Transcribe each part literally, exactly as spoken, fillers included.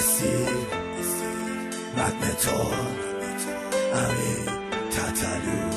اسیر مدمتون امین تتلو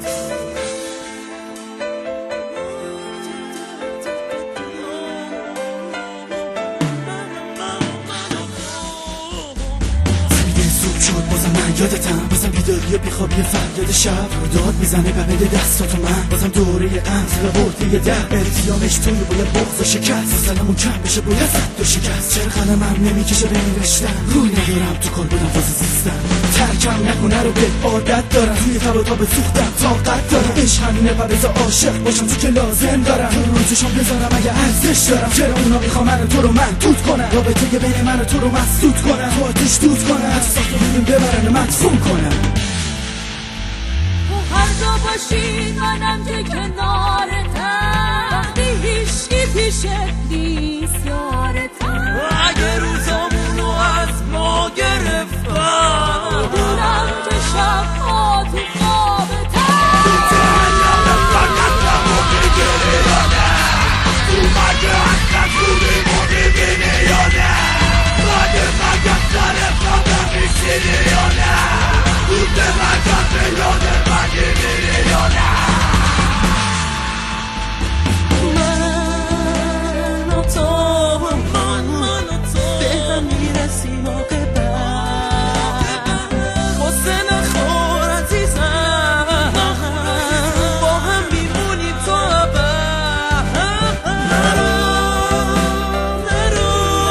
شد بازم من یادتم بازم بیداری بیخوابی فریاد شب داد میزنه ببند دستاتو من بازم دوره قمز و برده یه در التیامش توی باید بغض و شکست سلمون کم بشه باید زد و شکست چرا قلمم نمیکشه به نوشتن روی ندارم تو کار بودم واسه زیستن ترکم نکنه رو به عادت دارم توی تب و تاب سوختم طاقت دارم عشق همینه و بذار عاشق باشم تو که لازم دارم تو روزشون بذارم اگه ارزش دارم چرا اونا میخوام من تو رو محدود کنم رابطه بین من و تو رو مسدود کنم تو آتیش دود کنم ببرن مدفون کنم تو هر جا باشی منم که کنارتم وقتی هیچکی پیشت نیست یارتم اگه روزامونو از ما گرفتم دونم که شبها تو خوابتم تو جهنم فقط نمو بگیری یا نه تو مگه اصلا تو میمونی بینی یا نه بعد مگه سر خوابم میشینی یا نه روز مگه به یاد مگه میری یا نه من و تو من من و تو به هم میرسیم موقع بعد حسن خور عزیزم با هم میمونیم تا ابد نرو نرو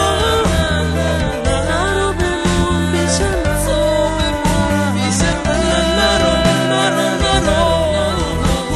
نرو بمون پیش من پیش من نرو نرو نرو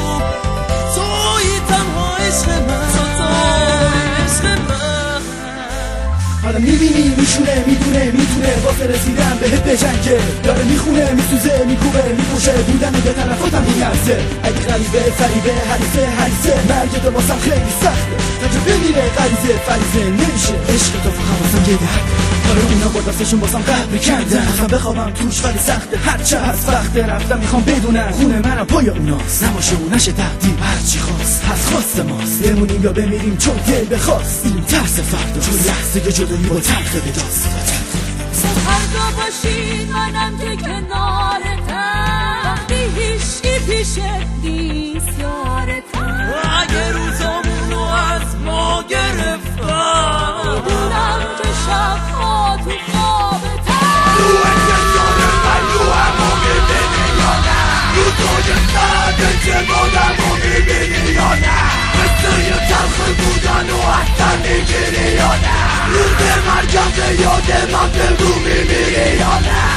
توی تنها عشق من تو عشق من حالا میبینی میشونه میدونه میدونه واسه رسیدن بهت بجنگه داره میخونه میسوزه میکوبه میپوشه بودن به طرفاتم میارزه اگه غریبه فریبه حریفه حریفه مرگ تو واسم خیلی سخته تجربه میره غریزه فریزه نمیشه عشق تو فقط واسم یه درده آره اونا با دستشون باسم قلب میکردن اصلا بخوابم توش ولی سخته هرچه هست وقته رفتم میخوام بدونم خونه منم پای اوناست نباشه اونشه تقدیر هرچی خواست هست خواست ماست بمونیم یا بمیریم چون دل بخواست این ترس فردا چون لحظه جدایی با تلخه بداست تو هر جا باشی منم که کنارتم وقتی هیچکی پیشت نیست یارتم اگه روزامونو از ما گرفتم دونم که شبها تو خوابتم تو انتظار من رو همو میبینی یا نه رو توی ساده که بادمو میبینی یا نه مثل یه تلخ بودن و احسن میگیری یا نه روز مرگم به یاد من بگو میمیری یا نه